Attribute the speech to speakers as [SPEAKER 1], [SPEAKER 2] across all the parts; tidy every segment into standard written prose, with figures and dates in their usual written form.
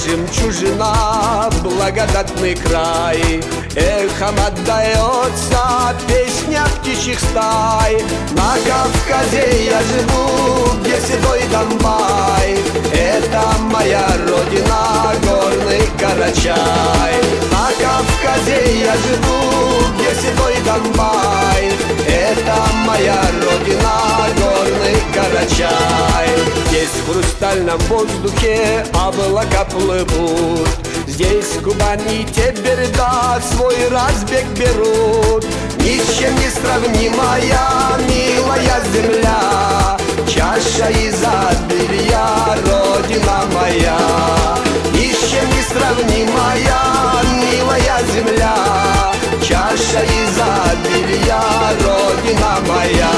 [SPEAKER 1] жемчужина, благодатный край. Эхом отдается песня птичьих стай. На Кавказе я живу, где седой Донбай. Это моя родина, горный Карачай. На Кавказе я живу, где седой Донбай. Это моя родина, горный Карачай. Здесь в хрустальном воздухе облака плывут. Здесь Кубань и Теберда свой разбег берут. Ни с чем не сравнимая, милая земля, чаша изобилия, родина моя. Ни с чем не сравнимая, милая земля, чаша изобилия, родина моя.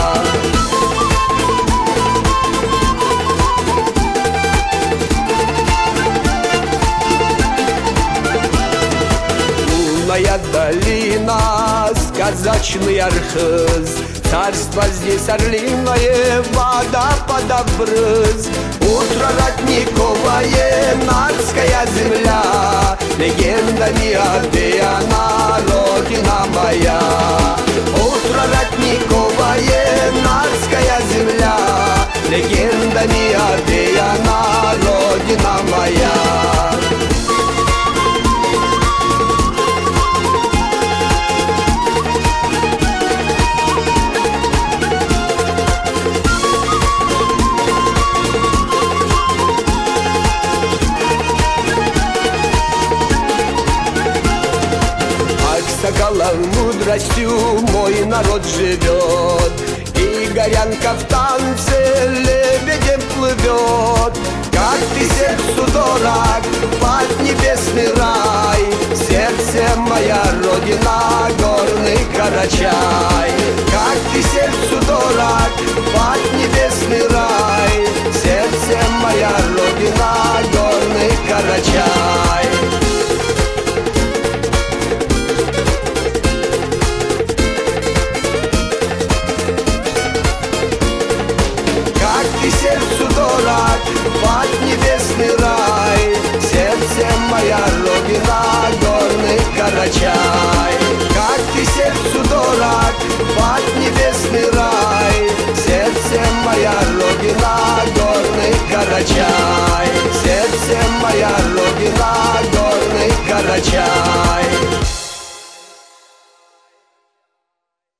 [SPEAKER 1] Лунная долина, сказочный архыз, царство здесь орлиное, водопадов брызг. Утро родниковое, надская земля, легендами обвеяна, родина моя. Утро родниковое, надская земля, легендами обвеяна, родина моя. Соколов мудростью мой народ живет, и горянка в танце лебедем плывет. Как ты сердцу дорог, поднебесный рай, в сердце моя родина, горный Карачай. Как ты сердцу дорог, поднебесный рай, в сердце моя родина, горный Карачай. Сердцу дорог, поднебесный рай, сердце моя родина, горный Карачай. Как ты сердцу дорог, поднебесный рай, сердце моя родина, горный Карачай. Сердце моя родина, горный Карачай.